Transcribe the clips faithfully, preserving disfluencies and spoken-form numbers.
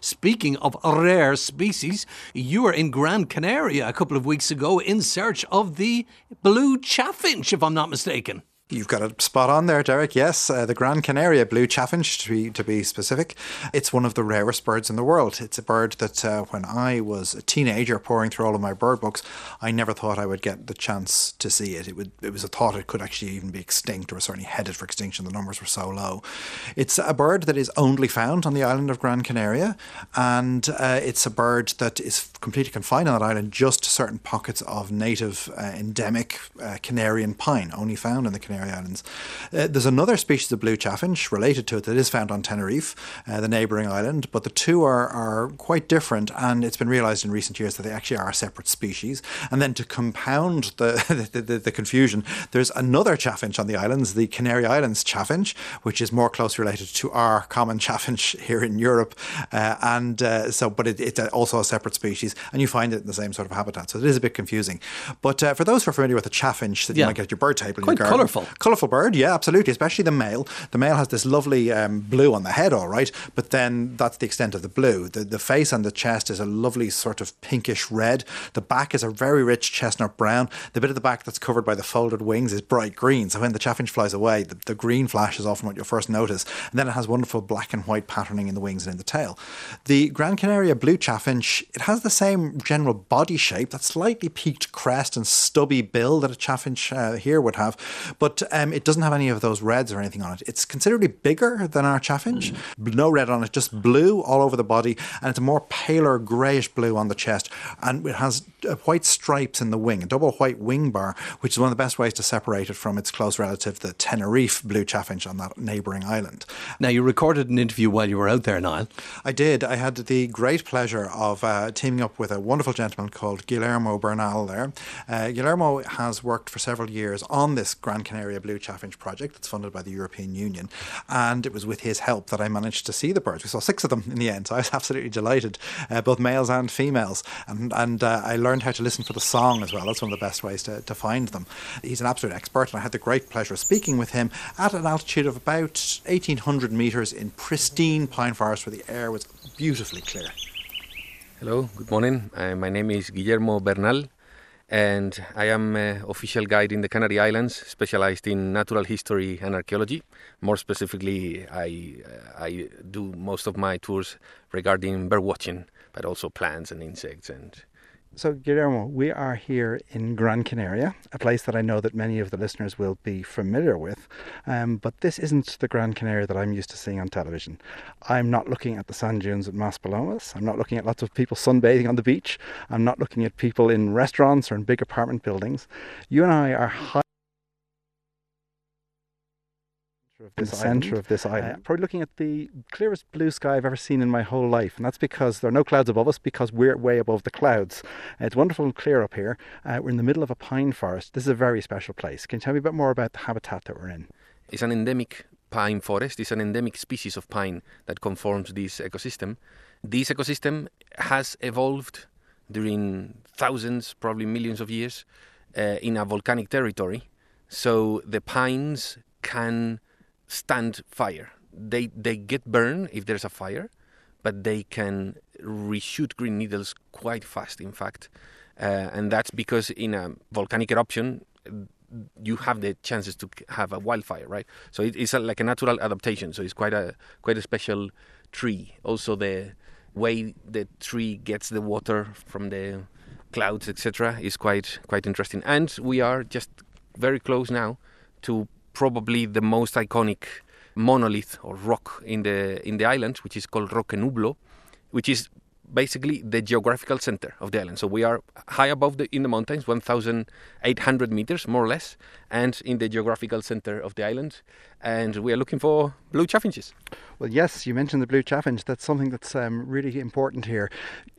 Speaking of rare species, you were in Gran Canaria a couple of weeks ago in search of the blue chaffinch, if I'm not mistaken. You've got it spot on there, Derek. Yes, uh, the Gran Canaria blue chaffinch, to be, to be specific. It's one of the rarest birds in the world. It's a bird that uh, when I was a teenager pouring through all of my bird books, I never thought I would get the chance to see it. It, would, it was a thought it could actually even be extinct, or certainly headed for extinction. The numbers were so low. It's a bird that is only found on the island of Gran Canaria, and uh, it's a bird that is completely confined on that island just to certain pockets of native uh, endemic uh, Canarian pine, only found in the Canary Islands. Uh, there's another species of blue chaffinch related to it that is found on Tenerife, uh, the neighbouring island, but the two are, are quite different, and it's been realised in recent years that they actually are separate species. And then to compound the, the, the, the confusion, there's another chaffinch on the islands, the Canary Islands chaffinch, which is more closely related to our common chaffinch here in Europe, uh, and uh, so but it, it's also a separate species, and you find it in the same sort of habitat, so it is a bit confusing. But uh, for those who are familiar with the chaffinch that you yeah. might get at your bird table in quite your garden, colourful. Colourful bird, yeah, absolutely, especially the male. The male has this lovely um, blue on the head, all right, but then that's the extent of the blue. The, the face and the chest is a lovely sort of pinkish red. The back is a very rich chestnut brown. The bit of the back that's covered by the folded wings is bright green, so when the chaffinch flies away, the, the green flash is often what you'll first notice, and then it has wonderful black and white patterning in the wings and in the tail. The Gran Canaria blue chaffinch, it has the same general body shape, that slightly peaked crest and stubby bill that a chaffinch uh, here would have, but um, it doesn't have any of those reds or anything on it. It's considerably bigger than our chaffinch. Mm. No red on it, just blue all over the body, and it's a more paler greyish blue on the chest, and it has uh, white stripes in the wing, a double white wing bar, which is one of the best ways to separate it from its close relative, the Tenerife blue chaffinch on that neighbouring island. Now, you recorded an interview while you were out there, Niall. I did. I had the great pleasure of uh, teaming up with a wonderful gentleman called Guillermo Bernal there. Uh, Guillermo has worked for several years on this Gran Canaria blue chaffinch project that's funded by the European Union, and it was with his help that I managed to see the birds. We saw six of them in the end, so I was absolutely delighted, uh, both males and females, and, and uh, I learned how to listen for the song as well. That's one of the best ways to, to find them. He's an absolute expert, and I had the great pleasure of speaking with him at an altitude of about eighteen hundred metres in pristine pine forest where the air was beautifully clear. Hello, good morning. Uh, my name is Guillermo Bernal, and I am an official guide in the Canary Islands, specialized in natural history and archaeology. More specifically, I uh, I do most of my tours regarding bird watching, but also plants and insects. And so, Guillermo, we are here in Gran Canaria, a place that I know that many of the listeners will be familiar with, um, but this isn't the Gran Canaria that I'm used to seeing on television. I'm not looking at the sand dunes at Maspalomas. I'm not looking at lots of people sunbathing on the beach. I'm not looking at people in restaurants or in big apartment buildings. You and I are high in the centre of this island. Uh, probably looking at the clearest blue sky I've ever seen in my whole life, and that's because there are no clouds above us, because we're way above the clouds. Uh, it's wonderful and clear up here. Uh, we're in the middle of a pine forest. This is a very special place. Can you tell me a bit more about the habitat that we're in? It's an endemic pine forest. It's an endemic species of pine that conforms this ecosystem. This ecosystem has evolved during thousands, probably millions of years, uh, in a volcanic territory. So the pines can stand fire. They they get burned if there's a fire, but they can reshoot green needles quite fast, in fact. Uh, and that's because in a volcanic eruption, you have the chances to have a wildfire, right? So it, it's a, like a natural adaptation. So it's quite a quite a special tree. Also, the way the tree gets the water from the clouds, et cetera, is quite quite interesting. And we are just very close now to probably the most iconic monolith or rock in the in the island, which is called Roque Nublo, which is basically the geographical center of the island. So we are high above the in the mountains, one thousand eight hundred meters more or less, and in the geographical center of the island. And we are looking for blue chaffinches. Well, yes, you mentioned the blue chaffinch. That's something that's um, really important here.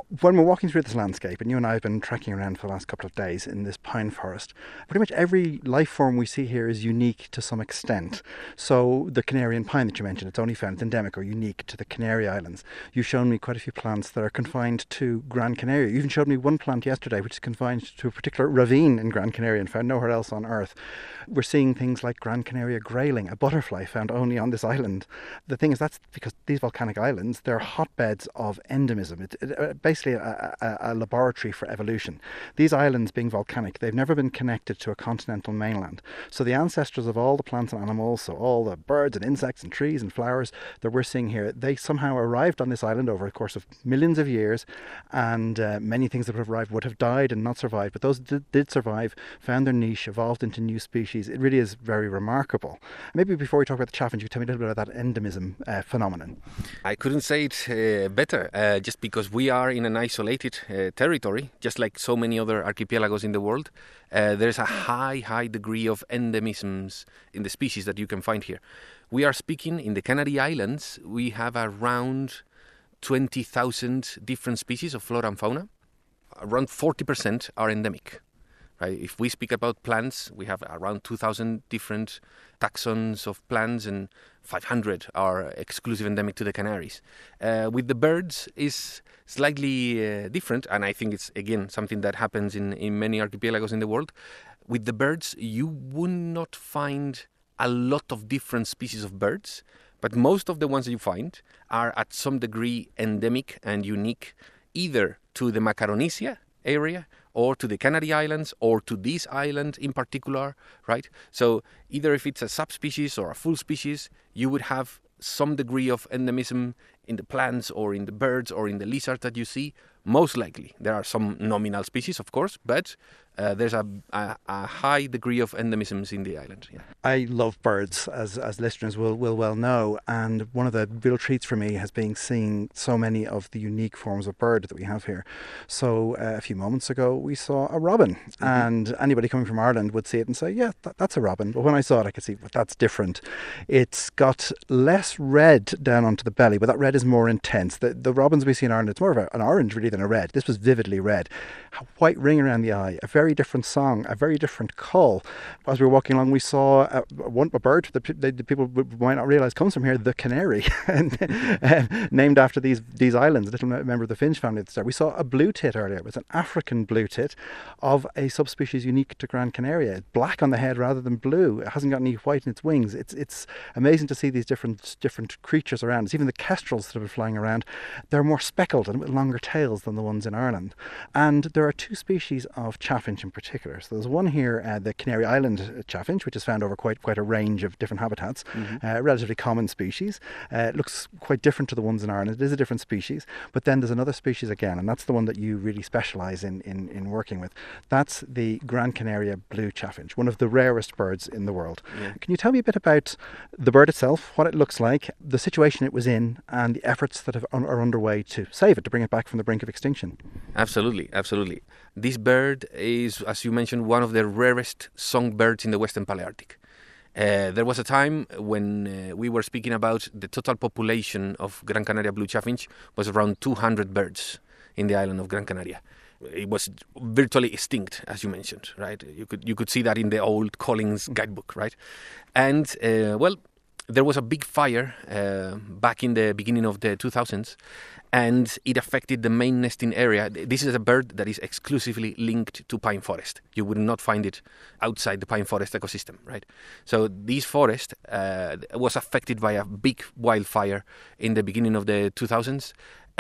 When we're walking through this landscape, and you and I have been trekking around for the last couple of days in this pine forest, pretty much every life form we see here is unique to some extent. So the Canarian pine that you mentioned, it's only found, it's endemic or unique to the Canary Islands. You've shown me quite a few plants that are confined to Gran Canaria. You even showed me one plant yesterday which is confined to a particular ravine in Gran Canaria and found nowhere else on Earth. We're seeing things like Gran Canaria grayling, a butterfly found only on this island. The thing is, that's because these volcanic islands, they're hotbeds of endemism. It's it, basically a, a, a laboratory for evolution. These islands being volcanic, they've never been connected to a continental mainland. So the ancestors of all the plants and animals, so all the birds and insects and trees and flowers that we're seeing here, they somehow arrived on this island over a course of millions of years, and uh, many things that would have arrived would have died and not survived, but those did, did survive, found their niche, evolved into new species. It really is very remarkable. Maybe before we talk about the chaffinch, you could tell me a little bit about that endemism uh, phenomenon. I couldn't say it uh, better, uh, just because we are in an isolated uh, territory, just like so many other archipelagos in the world. Uh, there's a high, high degree of endemisms in the species that you can find here. We are speaking in the Canary Islands, we have around twenty thousand different species of flora and fauna. Around forty percent are endemic. Right? If we speak about plants, we have around two thousand different taxons of plants, and five hundred are exclusive endemic to the Canaries. Uh, with the birds is slightly uh, different, and I think it's, again, something that happens in, in many archipelagos in the world. With the birds, you would not find a lot of different species of birds, but most of the ones that you find are at some degree endemic and unique either to the Macaronesia area or to the Canary Islands or to this island in particular, right? So either if it's a subspecies or a full species, you would have some degree of endemism in the plants or in the birds or in the lizards that you see. Most likely. There are some nominal species, of course, but uh, there's a, a, a high degree of endemisms in the island. Yeah. I love birds, as as listeners will, will well know, and one of the real treats for me has been seeing so many of the unique forms of bird that we have here. So uh, a few moments ago we saw a robin, mm-hmm. and anybody coming from Ireland would see it and say, yeah, that, that's a robin. But when I saw it, I could see, but that's different. It's got less red down onto the belly, but that red is more intense. The, the robins we see in Ireland, it's more of a, an orange really than a red. This was vividly red. A white ring around the eye, a very different song, a very different call. As we were walking along, we saw a, one, a bird that the, the people might not realise comes from here, the canary, and, uh, named after these these islands, a little member of the finch family that's there. We saw a blue tit earlier. It was an African blue tit of a subspecies unique to Gran Canaria. It's black on the head rather than blue. It hasn't got any white in its wings. It's it's amazing to see these different different creatures around. It's even the kestrels that have been flying around, they're more speckled and with longer tails than the ones in Ireland. And there are two species of chaffinch in particular. So there's one here, uh, the Canary Island chaffinch, which is found over quite quite a range of different habitats, mm-hmm. uh, relatively common species. Uh, it looks quite different to the ones in Ireland. It is a different species. But then there's another species again, and that's the one that you really specialise in, in, in working with. That's the Gran Canaria blue chaffinch, one of the rarest birds in the world. Yeah. Can you tell me a bit about the bird itself, what it looks like, the situation it was in, and the efforts that have, are underway to save it, to bring it back from the brink of extinction? Absolutely, absolutely. This bird is, as you mentioned, one of the rarest songbirds in the Western Palearctic. Uh, there was a time when uh, we were speaking about the total population of Gran Canaria blue chaffinch was around two hundred birds in the island of Gran Canaria. It was virtually extinct, as you mentioned, right? You could you could see that in the old Collins guidebook, right? And, uh, well, there was a big fire uh, back in the beginning of the two thousands, and it affected the main nesting area. This is a bird that is exclusively linked to pine forest. You would not find it outside the pine forest ecosystem, right? So this forest uh, was affected by a big wildfire in the beginning of the two thousands,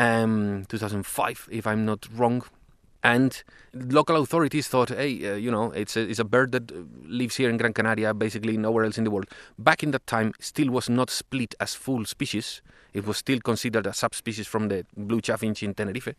um, two thousand five, if I'm not wrong. And local authorities thought, hey, uh, you know, it's a, it's a bird that lives here in Gran Canaria, basically nowhere else in the world. Back in that time, still was not split as full species. It was still considered a subspecies from the blue chaffinch in Tenerife.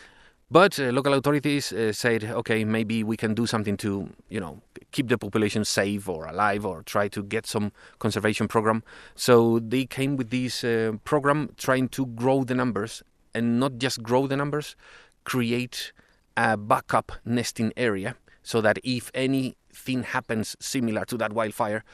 But uh, local authorities uh, said, okay, maybe we can do something to, you know, keep the population safe or alive or try to get some conservation program. So they came with this uh, program trying to grow the numbers, and not just grow the numbers, create a backup nesting area so that if anything happens similar to that wildfire,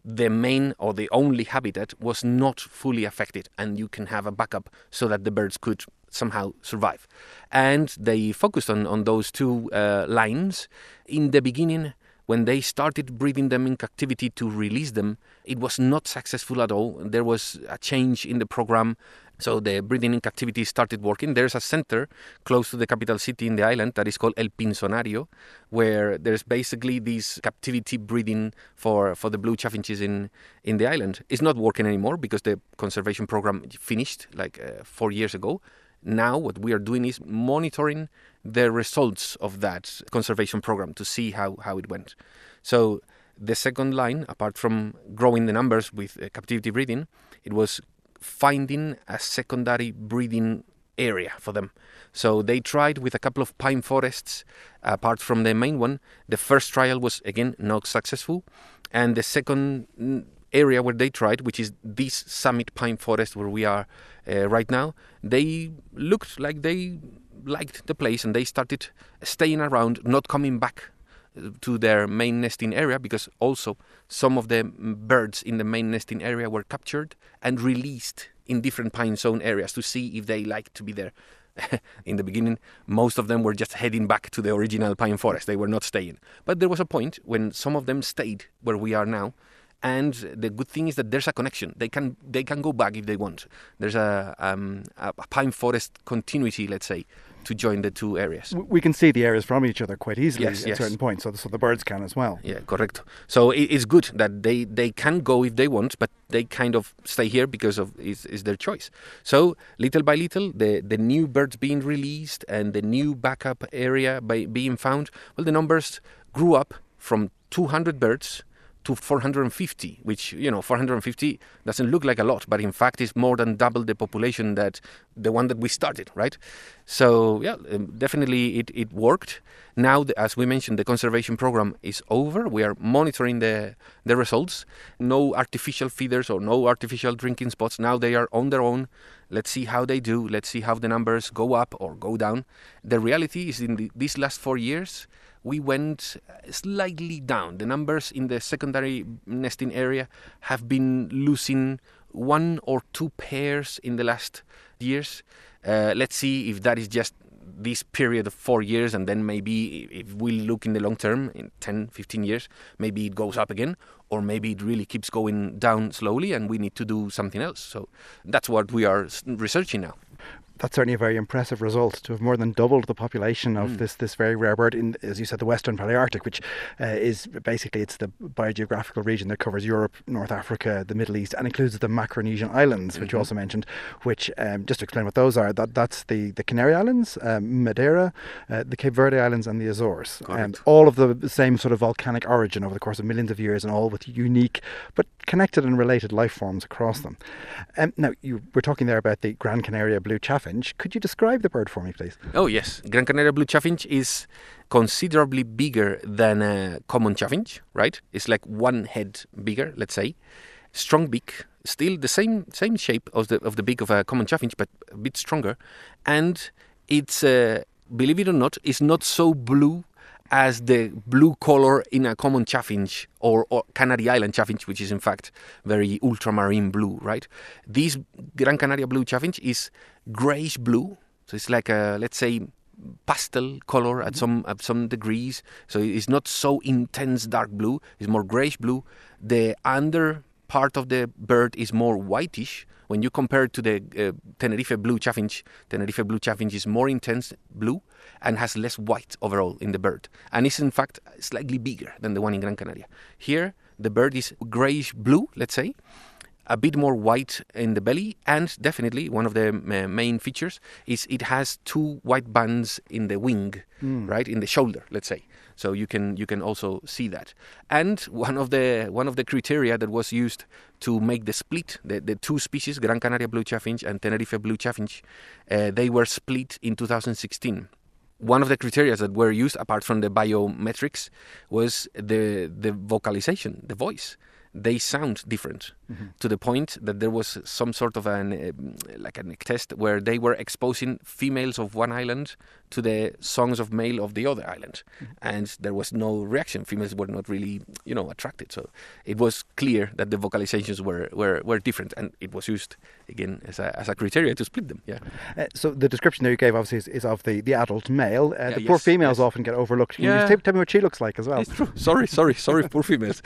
the main or the only habitat was not fully affected, and you can have a backup so that the birds could somehow survive. And they focused on, on those two uh, lines. In the beginning, when they started breeding them in captivity to release them, it was not successful at all. There was a change in the program. So the breeding in captivity started working. There's a center close to the capital city in the island that is called El Pinzonario, where there's basically this captivity breeding for, for the blue chaffinches in, in the island. It's not working anymore because the conservation program finished like uh, four years ago. Now what we are doing is monitoring the results of that conservation program to see how, how it went. So the second line, apart from growing the numbers with uh, captivity breeding, it was finding a secondary breeding area for them. So they tried with a couple of pine forests apart from the main one. The first trial was, again, not successful. And the second area where they tried, which is this summit pine forest where we are uh, right now, they looked like they liked the place and they started staying around, not coming back to their main nesting area, because also some of the birds in the main nesting area were captured and released in different pine zone areas to see if they like to be there. In the beginning, most of them were just heading back to the original pine forest. They were not staying. But there was a point when some of them stayed where we are now. And the good thing is that there's a connection. They can they can go back if they want. There's a, um, a pine forest continuity, let's say, to join the two areas. We can see the areas from each other quite easily yes, at yes. certain points, so the, so the birds can as well. Yeah, correct. So it, it's good that they, they can go if they want, but they kind of stay here because of is is their choice. So little by little, the, the new birds being released and the new backup area by being found, well, the numbers grew up from two hundred birds to four hundred fifty, which, you know, four hundred fifty doesn't look like a lot, but in fact is more than double the population that the one that we started, right? So, yeah, definitely it, it worked. Now, as we mentioned, the conservation program is over. We are monitoring the, the results. No artificial feeders or no artificial drinking spots. Now they are on their own. Let's see how they do. Let's see how the numbers go up or go down. The reality is in the, these last four years, we went slightly down. The numbers in the secondary nesting area have been losing one or two pairs in the last years. Uh, let's see if that is just this period of four years, and then maybe if we look in the long term, in ten, fifteen years, maybe it goes up again, or maybe it really keeps going down slowly and we need to do something else. So that's what we are researching now. That's certainly a very impressive result, to have more than doubled the population of mm. this this very rare bird in, as you said, the Western Palearctic, which uh, is basically, it's the biogeographical region that covers Europe, North Africa, the Middle East, and includes the Macronesian Islands, which mm-hmm. you also mentioned, which, um, just to explain what those are, that that's the, the Canary Islands, um, Madeira, uh, the Cape Verde Islands and the Azores. And all of the same sort of volcanic origin over the course of millions of years, and all with unique but connected and related life forms across them. Um, now, you were talking there about the Gran Canaria blue chaffinch. Could you describe the bird for me, please? Oh, yes. Gran Canaria blue chaffinch is considerably bigger than a common chaffinch, right? It's like one head bigger, let's say. Strong beak, still the same same shape of the of the beak of a common chaffinch, but a bit stronger. And it's, uh, believe it or not, it's not so blue as the blue color in a common chaffinch or, or Canary Island chaffinch, which is in fact very ultramarine blue, right? This Gran Canaria blue chaffinch is grayish blue, so it's like a, let's say, pastel color at some at some degrees. So it's not so intense dark blue, it's more grayish blue. The under part of the bird is more whitish. When you compare it to the uh, Tenerife blue chaffinch, Tenerife blue chaffinch is more intense blue and has less white overall in the bird. And is in fact slightly bigger than the one in Gran Canaria. Here, the bird is grayish blue, let's say, a bit more white in the belly, and definitely one of the uh, main features is it has two white bands in the wing, mm. right, in the shoulder, let's say. So you can you can also see that. And one of the one of the criteria that was used to make the split, the, the two species, Gran Canaria blue chaffinch and Tenerife blue chaffinch, uh, they were split in two thousand sixteen. One of the criteria that were used, apart from the biometrics, was the the vocalization, the voice. they sound different, mm-hmm. to the point that there was some sort of an um, like a test where they were exposing females of one island to the songs of male of the other island, mm-hmm. and there was no reaction. Females were not really, you know, attracted. So it was clear that the vocalizations were, were, were different, and it was used again as a as a criteria to split them. Yeah. Uh, so the description that you gave obviously is, is of the, the adult male. Uh, yeah, the yes, poor females yes. often get overlooked. Can yeah. you just tell, tell me what she looks like as well? It's true. Sorry, sorry, sorry, poor females.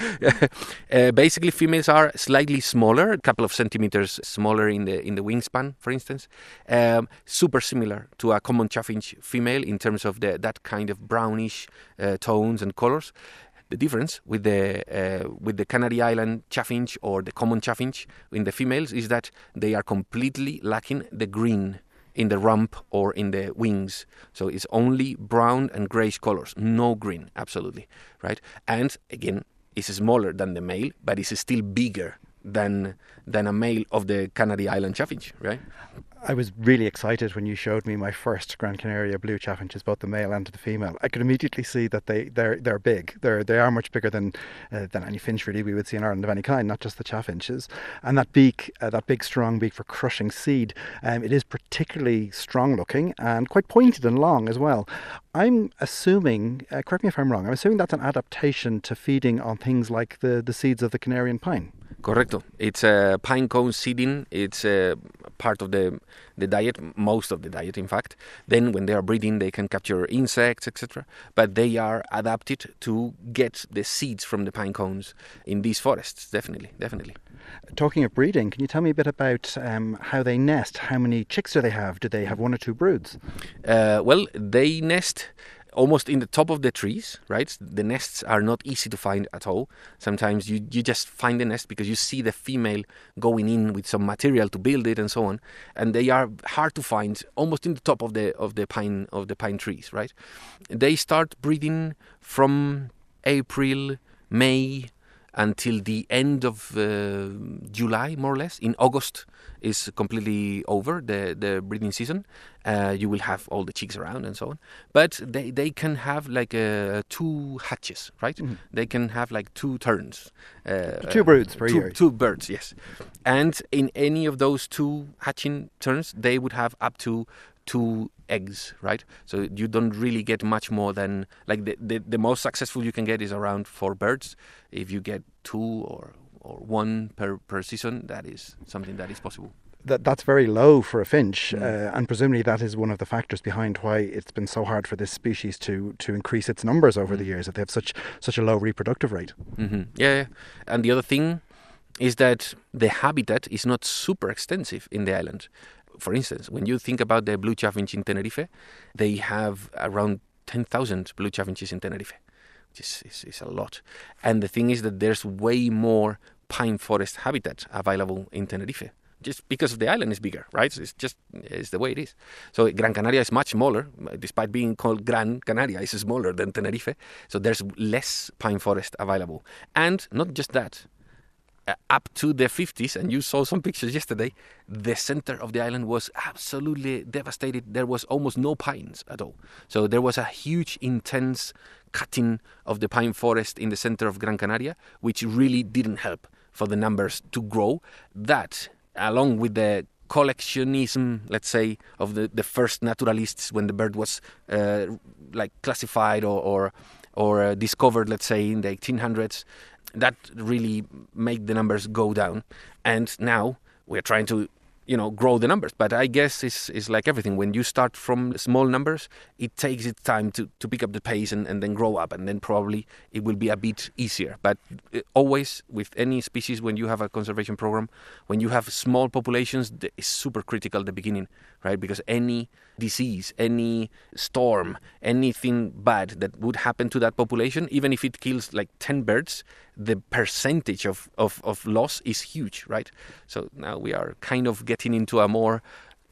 uh, basically, females are slightly smaller, a couple of centimeters smaller in the in the wingspan, for instance. Um, super similar to a common chaffinch female in terms of the that kind of brownish uh, tones and colors. The difference with the uh, with the Canary Island chaffinch or the common chaffinch in the females is that they are completely lacking the green in the rump or in the wings. So it's only brown and greyish colors, no green, absolutely, right? And again, it's smaller than the male, but it's still bigger than than a male of the Canary Island chaffinch, right? I was really excited when you showed me my first Gran Canaria blue chaffinches, both the male and the female. I could immediately see that they they're they're big. They're they are much bigger than uh, than any finch really we would see in Ireland of any kind, not just the chaffinches. And that beak, uh, that big strong beak for crushing seed, um, it is particularly strong looking and quite pointed and long as well. I'm assuming, uh, correct me if I'm wrong, I'm assuming that's an adaptation to feeding on things like the the seeds of the Canarian pine. Correcto. It's a uh, pine cone seeding. It's a uh, part of the the diet, most of the diet, in fact. Then, when they are breeding, they can capture insects, et cetera. But they are adapted to get the seeds from the pine cones in these forests. Definitely, definitely. Talking of breeding, can you tell me a bit about um, how they nest? How many chicks do they have? Do they have one or two broods? Uh, well, they nest almost in the top of the trees, right? The nests are not easy to find at all. Sometimes you, you just find the nest because you see the female going in with some material to build it and so on, and they are hard to find almost in the top of the of the pine of the pine trees, right? They start breeding from April, May until the end of uh, July, more or less. In August is completely over, the, the breeding season. Uh, you will have all the chicks around and so on. But they, they can have like uh, two hatches, right? Mm-hmm. They can have like two turns. Uh, two broods per two, year. Two birds, yes. And in any of those two hatching turns, they would have up to two eggs, right? So you don't really get much more than, like the, the, the most successful you can get is around four birds. If you get two or or one per, per season, that is something that is possible. That that's very low for a finch, Mm. uh, and presumably that is one of the factors behind why it's been so hard for this species to to increase its numbers over Mm. the years, that they have such such a low reproductive rate. Mm-hmm. Yeah, yeah. And the other thing is that the habitat is not super extensive in the island. For instance, when you think about the blue chaffinch in Tenerife, they have around ten thousand blue chaffinches in Tenerife, which is, is, is a lot. And the thing is that there's way more pine forest habitat available in Tenerife, just because the island is bigger, right? So it's just it's the way it is. So Gran Canaria is much smaller, despite being called Gran Canaria, it's smaller than Tenerife. So there's less pine forest available. And not just that. Uh, up to the fifties, and you saw some pictures yesterday, the center of the island was absolutely devastated. There was almost no pines at all. So there was a huge, intense cutting of the pine forest in the center of Gran Canaria, which really didn't help for the numbers to grow. That, along with the collectionism, let's say, of the, the first naturalists when the bird was uh, like classified or or, or uh, discovered, let's say, in the eighteen hundreds, that really made the numbers go down. And now we're trying to, you know, grow the numbers. But I guess it's, it's like everything. When you start from small numbers, it takes its time to, to pick up the pace and, and then grow up. And then probably it will be a bit easier. But always with any species, when you have a conservation program, when you have small populations, it's super critical at the beginning, right? Because any disease, any storm, anything bad that would happen to that population, even if it kills like ten birds, the percentage of, of, of loss is huge, right? So now we are kind of getting into a more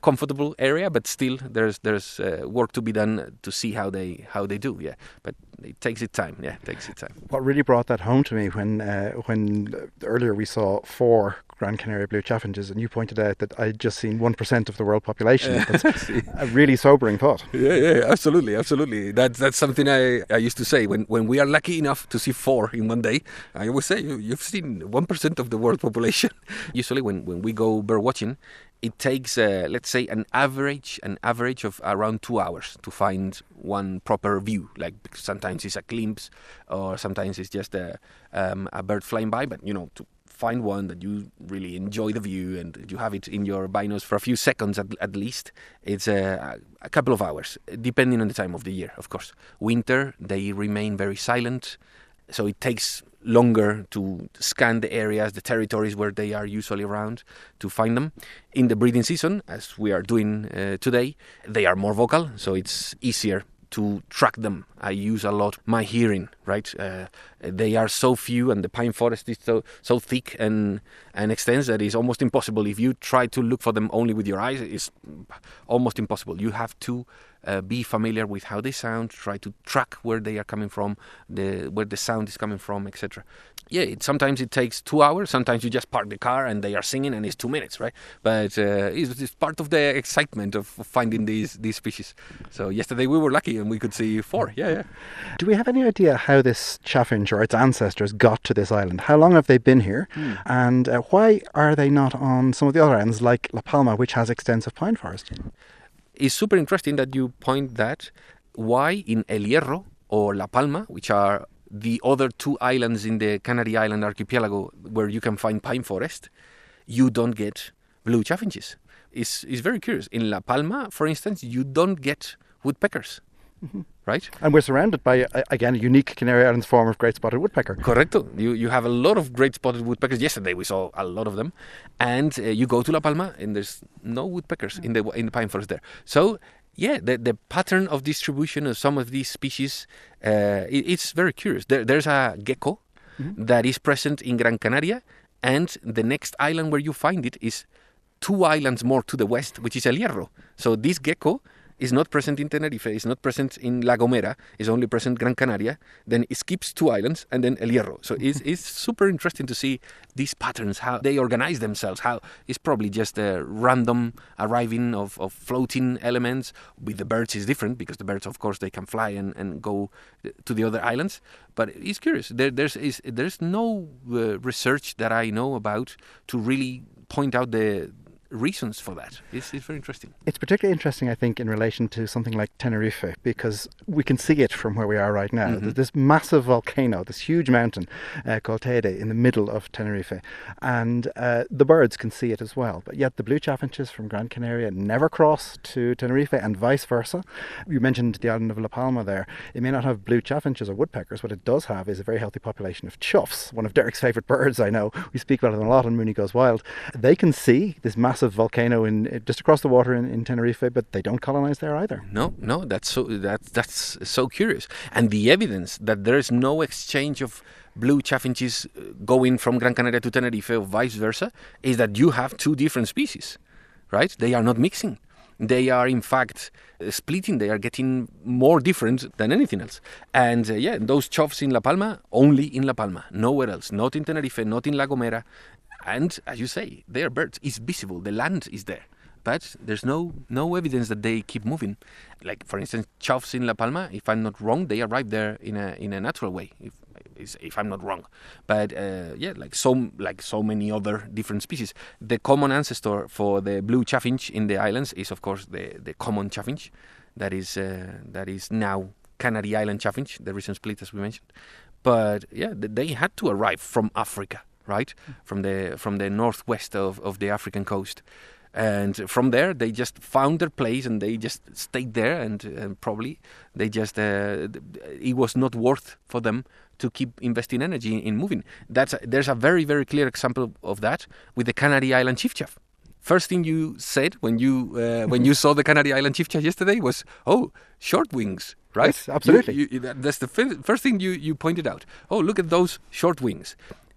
comfortable area, but still there's there's uh, work to be done to see how they how they do. Yeah, but it takes its time. Yeah, it takes its time. What really brought that home to me when uh, when earlier we saw four Gran Canaria blue chaffinches, and you pointed out that I'd just seen one percent of the world population. That's a really sobering thought. Yeah, yeah, absolutely, absolutely. That's that's something I, I used to say when, when we are lucky enough to see four in one day. I always say you, you've seen one percent of the world population. Usually, when, when we go bird watching, it takes uh, let's say an average an average of around two hours to find one proper view. Like sometimes it's a glimpse, or sometimes it's just a um, a bird flying by. But you know to find one that you really enjoy the view and you have it in your binos for a few seconds at, at least, it's a, a couple of hours, depending on the time of the year, of course. Winter, they remain very silent, so it takes longer to scan the areas, the territories where they are usually around, to find them. In the breeding season, as we are doing uh, today, they are more vocal, so it's easier to track them. I use a lot my hearing, right? Uh, they are so few, and the pine forest is so so thick and and extensive that it's almost impossible. If you try to look for them only with your eyes, it's almost impossible. You have to uh, be familiar with how they sound, try to track where they are coming from, the where the sound is coming from, et cetera. Yeah, it, sometimes it takes two hours. Sometimes you just park the car and they are singing, and it's two minutes, right? But uh, it's, it's part of the excitement of finding these these species. So yesterday we were lucky and we could see four. Yeah, yeah. Do we have any idea how this chaffinch or its ancestors got to this island? How long have they been here? Mm. And uh, why are they not on some of the other islands like La Palma, which has extensive pine forest? It's super interesting that you point that. Why in El Hierro or La Palma, which are the other two islands in the Canary Island archipelago where you can find pine forest, you don't get blue chaffinches? It's, it's very curious. In La Palma, for instance, you don't get woodpeckers. Mm-hmm. Right? And we're surrounded by, again, a unique Canary Islands form of great spotted woodpecker. Correcto. You you have a lot of great spotted woodpeckers. Yesterday we saw a lot of them. And uh, you go to La Palma and there's no woodpeckers in the in the pine forest there. So, yeah, the, the pattern of distribution of some of these species, uh, it, it's very curious. There, there's a gecko mm-hmm. that is present in Gran Canaria, and the next island where you find it is two islands more to the west, which is El Hierro. So this gecko is not present in Tenerife, is not present in La Gomera, is only present Gran Canaria, then it skips two islands, and then El Hierro. So it's, it's super interesting to see these patterns, how they organize themselves, how it's probably just a random arriving of, of floating elements. With the birds is different, because the birds, of course, they can fly and, and go to the other islands. But it's curious. There, there's, is, there's no uh, research that I know about to really point out the reasons for that. It's, it's very interesting. It's particularly interesting, I think, in relation to something like Tenerife, because we can see it from where we are right now. Mm-hmm. There's this massive volcano, this huge mountain uh, called Teide in the middle of Tenerife, and uh, the birds can see it as well. But yet the blue chaffinches from Gran Canaria never cross to Tenerife, and vice versa. You mentioned the island of La Palma there. It may not have blue chaffinches or woodpeckers. What it does have is a very healthy population of choughs, one of Derek's favourite birds, I know. We speak about them a lot on Mooney Goes Wild. They can see this massive volcano in just across the water in, in Tenerife, but they don't colonize there either. No, no, that's so that that's so curious. And the evidence that there is no exchange of blue chaffinches going from Gran Canaria to Tenerife or vice versa is that you have two different species, right? They are not mixing. They are, in fact, uh, splitting. They are getting more different than anything else. And, uh, yeah, those choughs in La Palma, only in La Palma, nowhere else. Not in Tenerife, not in La Gomera. And, as you say, they are birds. It's visible. The land is there. But there's no no evidence that they keep moving. Like, for instance, choughs in La Palma, if I'm not wrong, they arrive there in a in a natural way, if if I'm not wrong. But, uh, yeah, like so, like so many other different species. The common ancestor for the blue chaffinch in the islands is, of course, the, the common chaffinch. That is, uh, that is now Canary Island chaffinch, the recent split, as we mentioned. But, yeah, they had to arrive from Africa. Right, from the from the northwest of, of the African coast, and from there they just found their place and they just stayed there, and, and probably they just uh, it was not worth for them to keep investing energy in, in moving. That's a, there's a very very clear example of that with the Canary Island chiffchaff. First thing you said when you uh, when you saw the Canary Island chiffchaff yesterday was, "Oh, short wings." Right? Yes, absolutely. You, you, that's the first thing you, you pointed out. Oh, look at those short wings.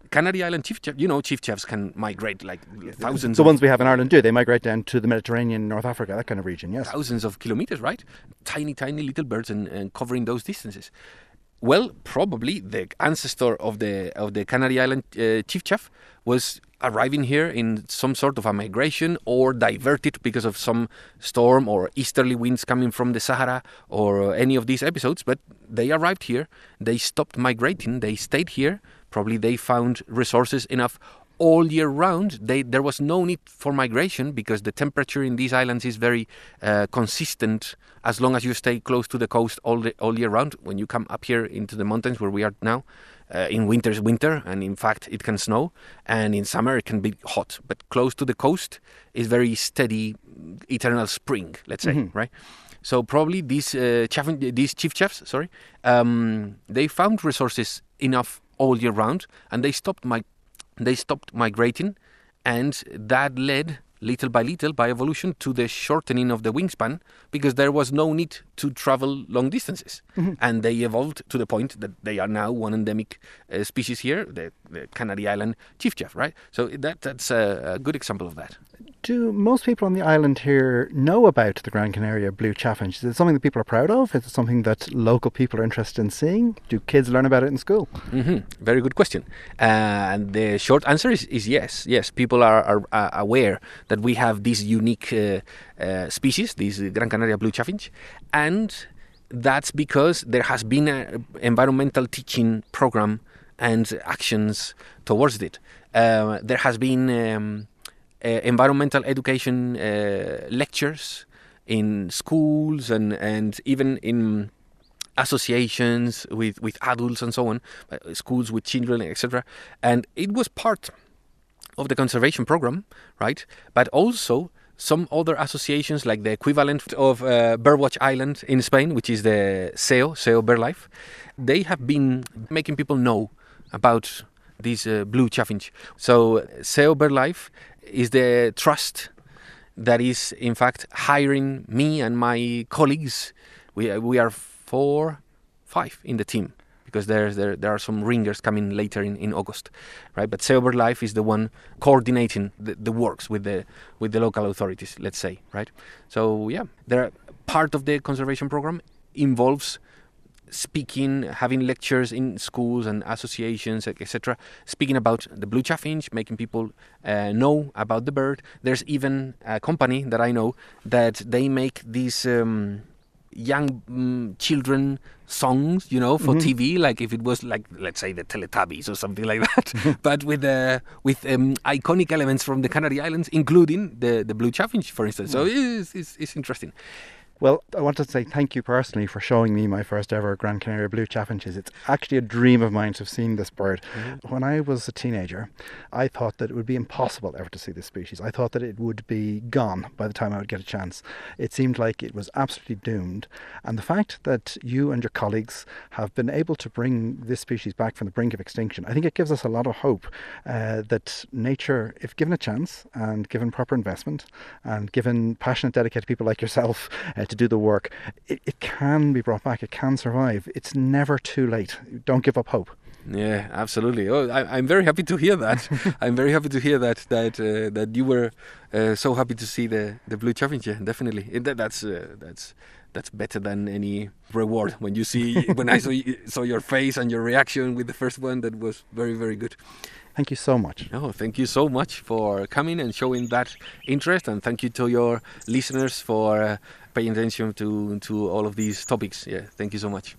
Canary Island chief chef, you know, chief chefs can migrate like thousands. The of, ones we have in Ireland do. They migrate down to the Mediterranean, North Africa, that kind of region, yes. Thousands of kilometers, right? Tiny, tiny little birds and, and covering those distances. Well, probably the ancestor of the of the Canary Island uh, chief chef was arriving here in some sort of a migration or diverted because of some storm or easterly winds coming from the Sahara or any of these episodes. But they arrived here, they stopped migrating, they stayed here. Probably they found resources enough all year round. They, there was no need for migration because the temperature in these islands is very uh, consistent as long as you stay close to the coast all the, all year round. When you come up here into the mountains where we are now, uh, in winter is winter, and in fact it can snow, and in summer it can be hot. But close to the coast is very steady, eternal spring, let's say, mm-hmm. right? So probably these uh, chef, these chief chefs, sorry, um, they found resources enough all year round, and they stopped my. They stopped migrating, and that led, little by little, by evolution, to the shortening of the wingspan, because there was no need to travel long distances. Mm-hmm. And they evolved to the point that they are now one endemic uh, species here, the, the Canary Island chief chef, right? So that that's a, a good example of that. Do most people on the island here know about the Gran Canaria blue chaffinch? Is it something that people are proud of? Is it something that local people are interested in seeing? Do kids learn about it in school? Mm-hmm. Very good question. Uh, and the short answer is, is yes. Yes, people are, are, are aware that we have this unique uh, uh, species, this Gran Canaria blue chaffinch, and that's because there has been an environmental teaching program and actions towards it. Uh, there has been... Um, Uh, environmental education uh, lectures in schools and, and even in associations with, with adults and so on, uh, schools with children, et cetera. And it was part of the conservation program, right? But also some other associations like the equivalent of uh, Birdwatch Island in Spain, which is the S E O, S E O BirdLife, they have been making people know about this uh, blue chaffinch. So S E O BirdLife is the trust that is, in fact, hiring me and my colleagues. We we are four, five in the team because there's there there are some ringers coming later in, in August, right? But S E O BirdLife is the one coordinating the, the works with the with the local authorities. Let's say, right? So yeah, there part of the conservation program involves speaking, having lectures in schools and associations, et cetera, speaking about the blue chaffinch, making people uh, know about the bird. There's even a company that I know that they make these um, young um, children songs, you know, for mm-hmm. T V, like if it was like, let's say, the Teletubbies or something like that, but with uh, with um, iconic elements from the Canary Islands, including the, the blue chaffinch, for instance. So it's, it's, it's interesting. Well, I want to say thank you personally for showing me my first ever Gran Canaria blue chaffinches. It's actually a dream of mine to have seen this bird. Mm-hmm. When I was a teenager, I thought that it would be impossible ever to see this species. I thought that it would be gone by the time I would get a chance. It seemed like it was absolutely doomed. And the fact that you and your colleagues have been able to bring this species back from the brink of extinction, I think it gives us a lot of hope uh, that nature, if given a chance and given proper investment and given passionate, dedicated people like yourself uh, to do the work, it, it can be brought back, it can survive. It's never too late. Don't give up hope. Yeah, absolutely. Oh, I, I'm very happy to hear that. I'm very happy to hear that that uh, that you were uh, so happy to see the, the blue chaffinch. Yeah, definitely. It, that, that's uh, that's that's better than any reward. When you see when I saw saw your face and your reaction with the first one, that was very very good. Thank you so much. Oh, thank you so much for coming and showing that interest, and thank you to your listeners for uh, paying attention to to all of these topics. Yeah, thank you so much.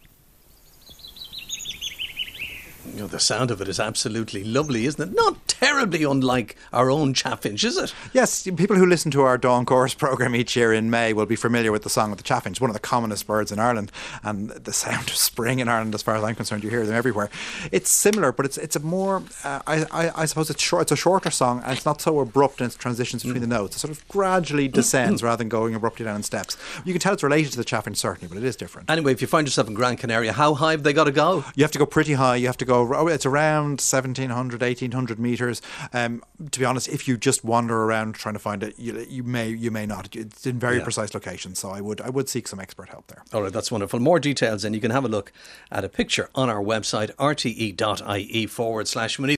You know, the sound of it is absolutely lovely, isn't it? Not terribly unlike our own chaffinch, is it? Yes, people who listen to our Dawn Chorus programme each year in May will be familiar with the song of the chaffinch, one of the commonest birds in Ireland, and the sound of spring in Ireland, as far as I'm concerned, you hear them everywhere. It's similar, but it's it's a more, uh, I, I I suppose it's short. It's a shorter song, and it's not so abrupt in its transitions between mm. the notes. It sort of gradually descends rather than going abruptly down in steps. You can tell it's related to the chaffinch, certainly, but it is different. Anyway, if you find yourself in Gran Canaria, how high have they got to go? You have to go pretty high. You have to go, oh, it's around seventeen hundred, eighteen hundred metres. Um, to be honest, if you just wander around trying to find it, you, you may you may not. It's in very yeah. precise locations, so I would I would seek some expert help there. All right, that's wonderful. More details, and you can have a look at a picture on our website, r t e dot i e forward slash